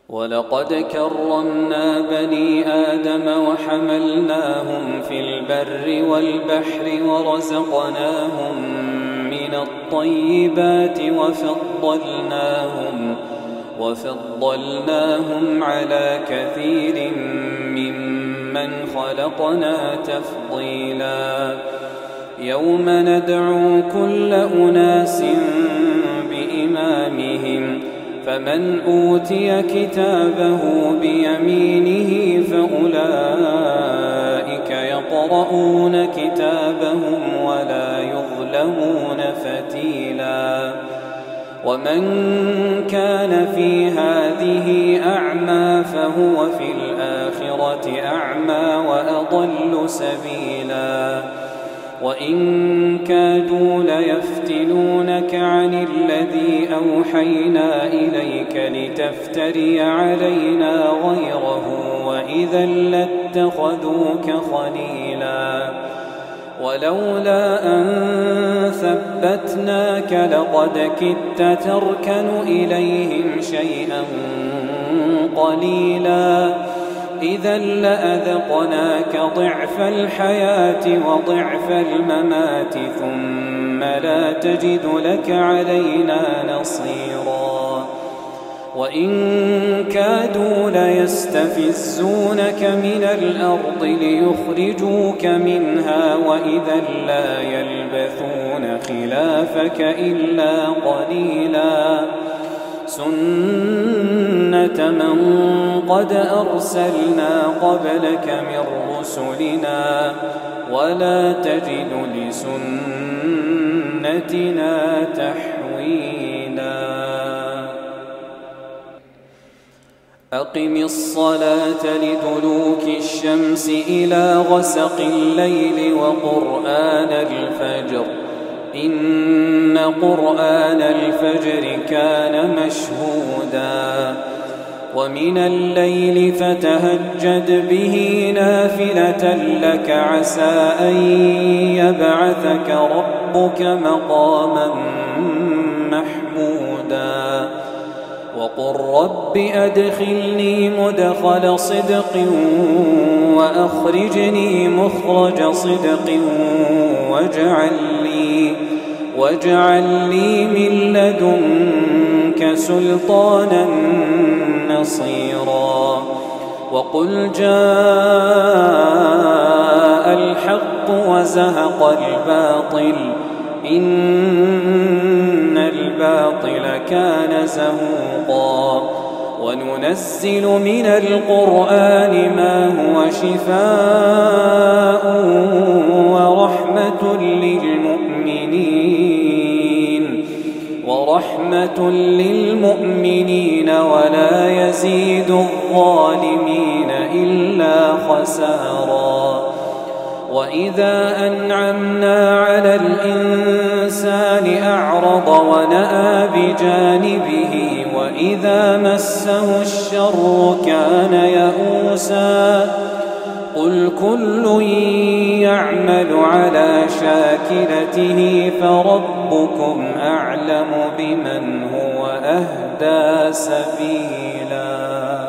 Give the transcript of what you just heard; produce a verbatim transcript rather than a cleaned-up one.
ولقد كرمنا بني آدم وحملناهم في البر والبحر ورزقناهم من الطيبات وفضلناهم وفضلناهم على كثير ممن خلقنا تفضيلا. يوم ندعو كل أناس بإمامهم فمن أوتي كتابه بيمينه فأولئك يقرؤون كتابهم ولا يظلمون فتيلا. ومن كان في هذه أعمى فهو في الآخرة أعمى وأضل سبيلا. وإن كادوا ليفتنونك عن الذي أوحينا إليك لتفتري علينا غيره وإذا لاتخذوك خليلا. ولولا أن ثبتناك لقد كدت تركن إليهم شيئا قليلا. إذا لأذقناك ضعف الحياة وضعف الممات ثم لا تجد لك علينا نصيرا. وإن كادوا ليستفزونك من الأرض ليخرجوك منها وإذا لا يلبثون خلافك إلا قليلا. سنة من قد أرسلنا قبلك من رسلنا ولا تجد لسنتنا تحويلا. أقم الصلاة لدلوك الشمس إلى غسق الليل وقرآن الفجر إن قرآن الفجر كان مشهودا. ومن الليل فتهجد به نافلة لك عسى أن يبعثك ربك مقاما محمودا. وقل رب أدخلني مدخل صدق وأخرجني مخرج صدق واجعل لي واجعل لي من لدنك سلطانا نصيرا. وقل جاء الحق وزهق الباطل إن الباطل كان زهوقا. وننزل من القرآن ما هو شفاء ورحمة للمؤمنين ورحمة للمؤمنين ولا يزيد الظالمين إلا خسارا. وإذا أنعمنا على الإنسان أعرض ونأى بجانبه وإذا مسه الشر كان يئوسا. قل كل يعمل على شاكلته فربكم أعلم بمن هو أهدى سبيلا.